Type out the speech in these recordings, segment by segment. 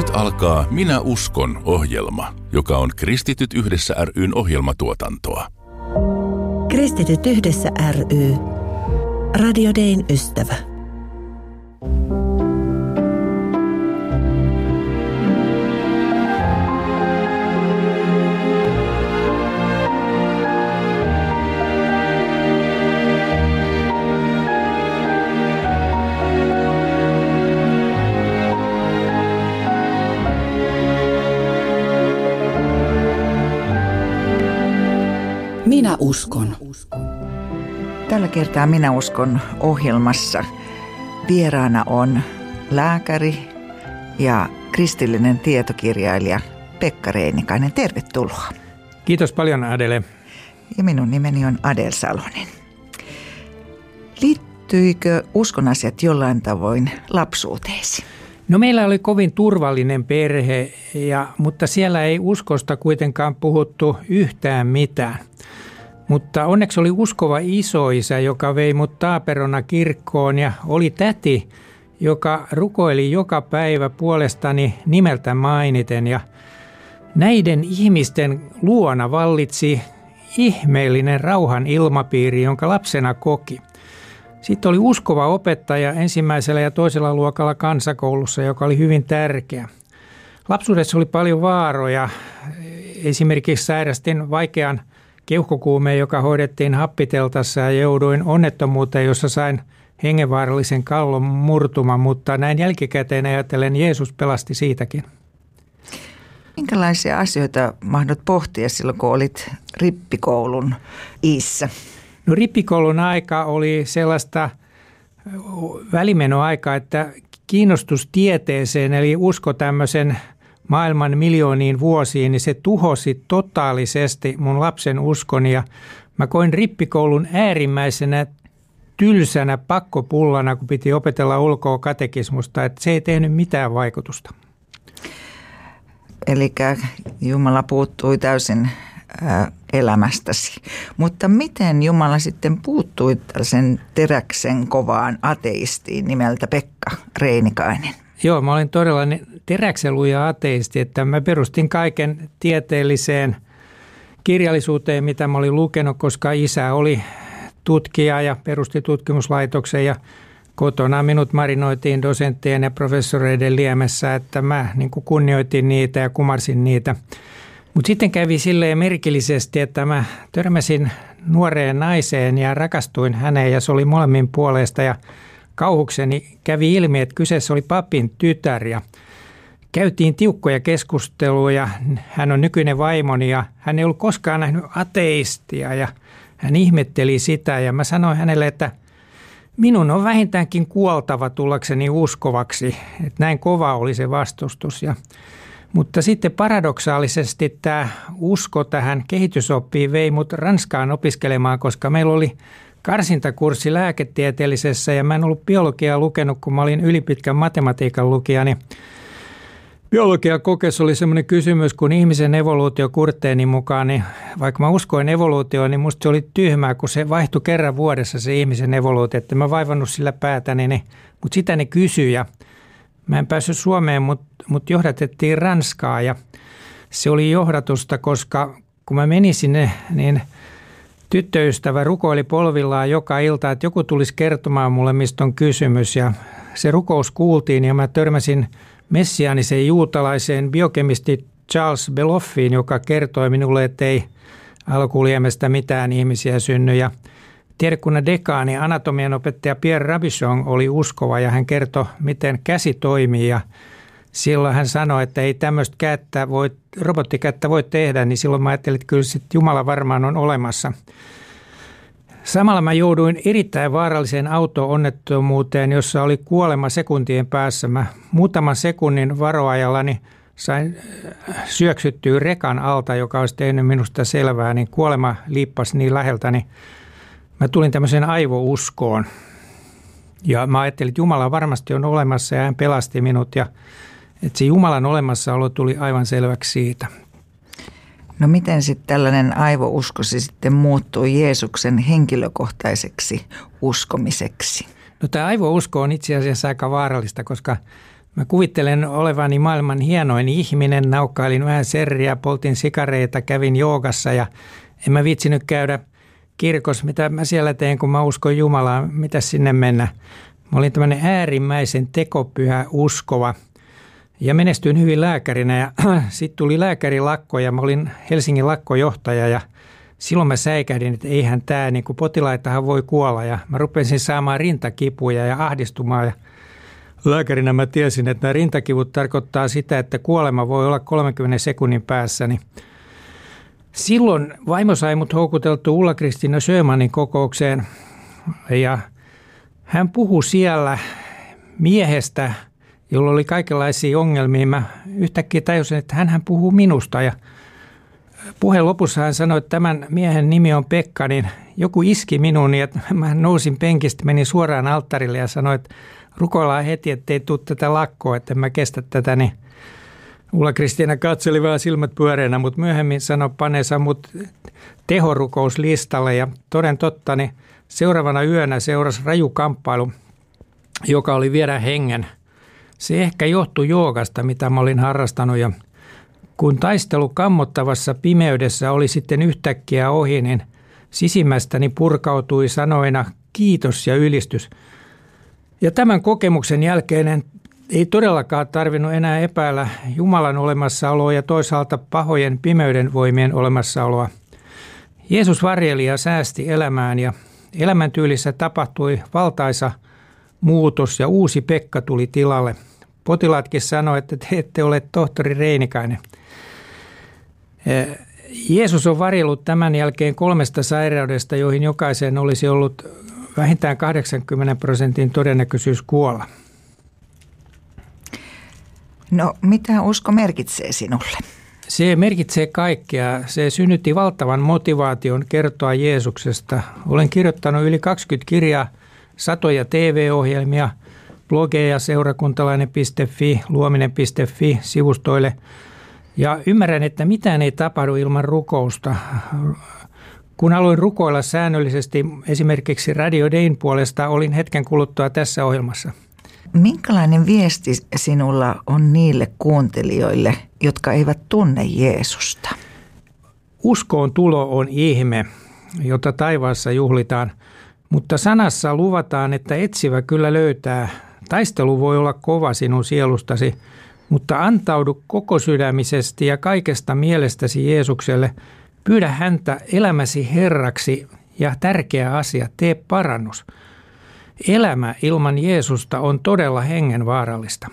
Nyt alkaa Minä uskon -ohjelma, joka on Kristityt yhdessä ry:n ohjelmatuotantoa. Kristityt yhdessä ry. Radio Dayn ystävä. Minä uskon. Tällä kertaa Minä uskon -ohjelmassa vieraana on lääkäri ja kristillinen tietokirjailija Pekka Reinikainen. Tervetuloa. Kiitos paljon, Adele. Ja minun nimeni on Adel Salonen. Liittyikö uskonasiat jollain tavoin lapsuuteesi? No meillä oli kovin turvallinen perhe, mutta siellä ei uskosta kuitenkaan puhuttu yhtään mitään. Mutta onneksi oli uskova isoisä, joka vei mut taaperona kirkkoon, ja oli täti, joka rukoili joka päivä puolestani nimeltä mainiten. Ja näiden ihmisten luona vallitsi ihmeellinen rauhan ilmapiiri, jonka lapsena koki. Sitten oli uskova opettaja ensimmäisellä ja toisella luokalla kansakoulussa, joka oli hyvin tärkeä. Lapsuudessa oli paljon vaaroja. Esimerkiksi sairastin vaikean keuhkokuumeen, joka hoidettiin happiteltassa, ja jouduin onnettomuuteen, jossa sain hengenvaarallisen kallon murtuman, mutta näin jälkikäteen ajatellen Jeesus pelasti siitäkin. Minkälaisia asioita mahdot pohtia silloin, kun olit rippikoulun iissä? No rippikoulun aika oli sellaista välimenoaikaa, että kiinnostus tieteeseen, eli usko tämmöisen maailman miljooniin vuosiin, niin se tuhosi totaalisesti mun lapsen uskon, ja mä koin rippikoulun äärimmäisenä tylsänä pakkopullana, kun piti opetella ulkoa katekismusta, että se ei tehnyt mitään vaikutusta. Eli Jumala puuttui täysin elämästäsi. Mutta miten Jumala sitten puuttui tällaisen teräksen kovaan ateistiin nimeltä Pekka Reinikainen? Joo, mä olin todella teräksenluja ateisti, että mä perustin kaiken tieteelliseen kirjallisuuteen, mitä mä olin lukenut, koska isä oli tutkija ja perusti tutkimuslaitoksen, ja kotona minut marinoitiin dosenttien ja professoreiden liemessä, että mä niin kuin kunnioitin niitä ja kumarsin niitä. Mutta sitten kävi silleen merkillisesti, että mä törmäsin nuoreen naiseen ja rakastuin häneen, ja se oli molemmin puolesta, ja kauhukseni kävi ilmi, että kyseessä oli papin tytär, ja käytiin tiukkoja keskusteluja. Hän on nykyinen vaimoni, ja hän ei ollut koskaan nähnyt ateistia, ja hän ihmetteli sitä, ja mä sanoin hänelle, että minun on vähintäänkin kuoltava tullakseni uskovaksi, että näin kova oli se vastustus. Mutta sitten paradoksaalisesti tämä usko tähän kehitysoppiin vei mut Ranskaan opiskelemaan, koska meillä oli karsintakurssi lääketieteellisessä, ja mä en ollut biologiaa lukenut, kun mä olin ylipitkän matematiikan lukija, niin biologiakokeessa oli semmoinen kysymys, kun ihmisen evoluutio Kurteinin mukaan, niin vaikka mä uskoin evoluutioon, niin musta se oli tyhmää, kun se vaihtui kerran vuodessa se ihmisen evoluutio, että mä vaivannut sillä päätäni, mutta sitä ne kysyi, ja mä en päässyt Suomeen, mutta johdatettiin Ranskaa, ja se oli johdatusta, koska kun mä menin sinne, niin tyttöystävä rukoili polvillaan joka ilta, että joku tulisi kertomaan mulle, mistä on kysymys, ja se rukous kuultiin, ja mä törmäsin messiaanisen juutalaiseen biokemisti Charles Beloffiin, joka kertoi minulle, että ei alkuliemestä mitään ihmisiä synny, ja tiedekunnan dekaani, anatomian opettaja Pierre Rabichon oli uskova, ja hän kertoi, miten käsi toimii, ja silloin hän sanoi, että ei tämmöistä robottikättä voi tehdä, niin silloin mä ajattelin, että kyllä sitten Jumala varmaan on olemassa. Samalla mä jouduin erittäin vaaralliseen auto-onnettomuuteen, jossa oli kuolema sekuntien päässä. Mä muutaman sekunnin varoajallani sain syöksyttyä rekan alta, joka olisi tehnyt minusta selvää, niin kuolema liippasi niin läheltä, niin mä tulin tämmöiseen aivouskoon. Ja mä ajattelin, että Jumala varmasti on olemassa, ja hän pelasti minut, ja että se Jumalan olemassaolo tuli aivan selväksi siitä. No miten sitten tällainen aivouskosi sitten muuttui Jeesuksen henkilökohtaiseksi uskomiseksi? No tämä aivousko on itse asiassa aika vaarallista, koska Mä kuvittelen olevani maailman hienoin ihminen, naukkailin vähän serriä, poltin sikareita, kävin joogassa ja en mä viitsinyt käydä kirkossa. Mitä mä siellä teen, kun mä uskon Jumalaa, mitä sinne mennä. Mä olin tämmöinen äärimmäisen tekopyhä uskova ja menestyin hyvin lääkärinä ja sitten tuli lääkärilakko ja mä olin Helsingin lakkojohtaja ja silloin mä säikähdin, että eihän tämä, niin kuin potilaitahan voi kuolla ja mä rupesin saamaan rintakipuja ja ahdistumaan ja lääkärinä mä tiesin, että nämä rintakivut tarkoittaa sitä, että kuolema voi olla 30 sekunnin päässä. Niin silloin vaimo sai mut houkuteltu Ulla-Kristiina Sjömanin kokoukseen ja hän puhui siellä miehestä, jolla oli kaikenlaisia ongelmia. Mä yhtäkkiä tajusin, että hän puhuu minusta ja puheen lopussa hän sanoi, että tämän miehen nimi on Pekka, niin joku iski minuun ja mä nousin penkistä, menin suoraan alttarille ja sanoin, että rukoillaan heti, ettei tule tätä lakkoa, että en mä kestä tätä. Niin Ulla-Kristiina katseli vähän silmät pyöreänä, mutta myöhemmin sanoi paneensa mut tehorukous-listalle ja toden totta, niin seuraavana yönä seurasi raju kamppailu, joka oli viedä hengen. Se ehkä johtui joogasta, mitä mä olin harrastanut ja kun taistelu kammottavassa pimeydessä oli sitten yhtäkkiä ohi, niin sisimmästäni purkautui sanoina kiitos ja ylistys. Ja tämän kokemuksen jälkeen ei todellakaan tarvinnut enää epäillä Jumalan olemassaoloa ja toisaalta pahojen pimeyden voimien olemassaoloa. Jeesus varjeli ja säästi elämään ja elämäntyylissä tapahtui valtaisa muutos ja uusi Pekka tuli tilalle. Potilaatkin sanoi, että te ette ole tohtori Reinikainen. Jeesus on varjellut tämän jälkeen 3 sairaudesta, joihin jokaiseen olisi ollut vähintään 80% todennäköisyys kuolla. No, mitä usko merkitsee sinulle? Se merkitsee kaikkea. Se synnytti valtavan motivaation kertoa Jeesuksesta. Olen kirjoittanut yli 20 kirjaa, satoja TV-ohjelmia, blogeja seurakuntalainen.fi, luominen.fi sivustoille. Ja ymmärrän, että mitään ei tapahdu ilman rukousta. Kun aloin rukoilla säännöllisesti esimerkiksi Radio Dayn puolesta, olin hetken kuluttua tässä ohjelmassa. Minkälainen viesti sinulla on niille kuuntelijoille, jotka eivät tunne Jeesusta? Uskoon tulo on ihme, jota taivaassa juhlitaan, mutta sanassa luvataan, että etsivä kyllä löytää. Taistelu voi olla kova sinun sielustasi, mutta antaudu koko sydämisesti ja kaikesta mielestäsi Jeesukselle. Pyydä häntä elämäsi Herraksi ja tärkeä asia, tee parannus. Elämä ilman Jeesusta on todella hengenvaarallista.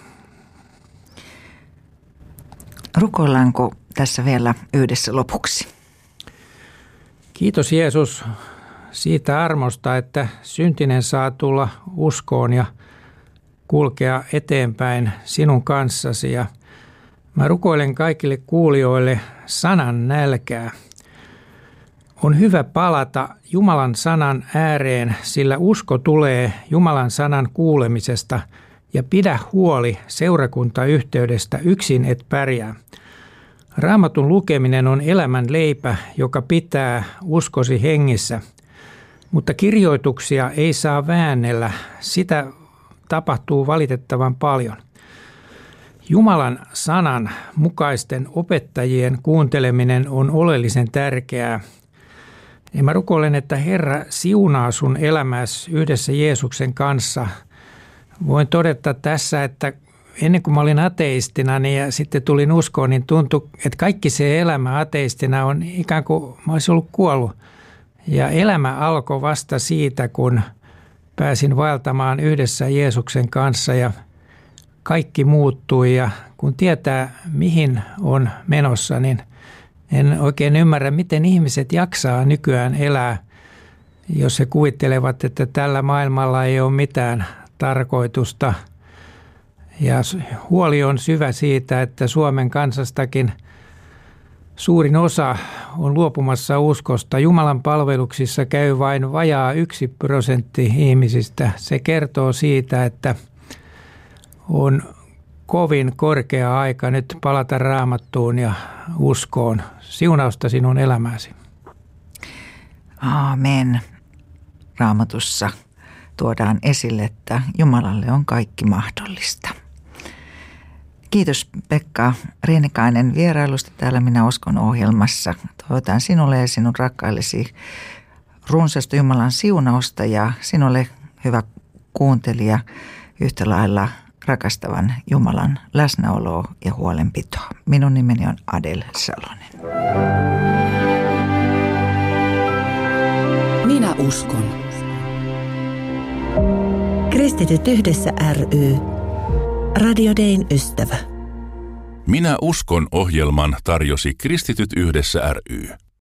Rukoillaanko tässä vielä yhdessä lopuksi? Kiitos Jeesus siitä armosta, että syntinen saa tulla uskoon ja kulkea eteenpäin sinun kanssasi. Ja mä rukoilen kaikille kuulijoille sanan nälkää. On hyvä palata Jumalan sanan ääreen, sillä usko tulee Jumalan sanan kuulemisesta ja pidä huoli seurakuntayhteydestä, yksin et pärjää. Raamatun lukeminen on elämän leipä, joka pitää uskosi hengissä, mutta kirjoituksia ei saa väännellä, sitä tapahtuu valitettavan paljon. Jumalan sanan mukaisten opettajien kuunteleminen on oleellisen tärkeää. Ja mä rukoilen, että Herra siunaa sun elämäsi yhdessä Jeesuksen kanssa. Voin todeta tässä, että ennen kuin mä olin ateistina niin ja sitten tulin uskoon, niin tuntui, että kaikki se elämä ateistina on ikään kuin mä olisin ollut kuollut. Ja elämä alkoi vasta siitä, kun pääsin vaeltamaan yhdessä Jeesuksen kanssa ja kaikki muuttui. Ja kun tietää, mihin on menossa, niin en oikein ymmärrä, miten ihmiset jaksaa nykyään elää, jos he kuvittelevat, että tällä maailmalla ei ole mitään tarkoitusta. Ja huoli on syvä siitä, että Suomen kansastakin suurin osa on luopumassa uskosta. Jumalan palveluksissa käy vain vajaa 1% ihmisistä. Se kertoo siitä, että on kovin korkea aika nyt palata Raamattuun ja uskoon. Siunausta sinun elämääsi. Aamen. Raamatussa tuodaan esille, että Jumalalle on kaikki mahdollista. Kiitos Pekka Rienikainen vierailusta täällä Minä uskon -ohjelmassa. Toivotan sinulle ja sinun rakkaillesi runsasta Jumalan siunausta ja sinulle, hyvä kuuntelija, yhtä lailla rakastavan Jumalan läsnäoloa ja huolenpitoa. Minun nimeni on Adel Salonen. Minä uskon. Kristityt yhdessä ry. Radio Dayn ystävä. Minä uskon -ohjelman tarjosi Kristityt yhdessä ry.